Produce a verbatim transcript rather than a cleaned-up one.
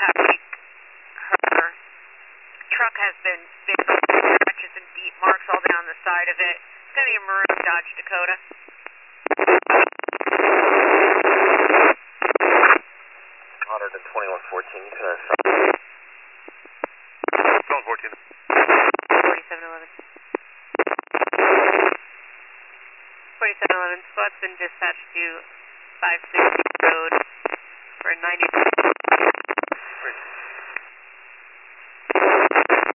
copy. Her truck has been big scratches and deep marks all down the side of it. It's going to be a maroon Dodge Dakota. one hundred twenty-one fourteen, can I stop? Zone fourteen. forty-seven eleven. forty-seven eleven, squad's been dispatched to five sixty Road for ninety.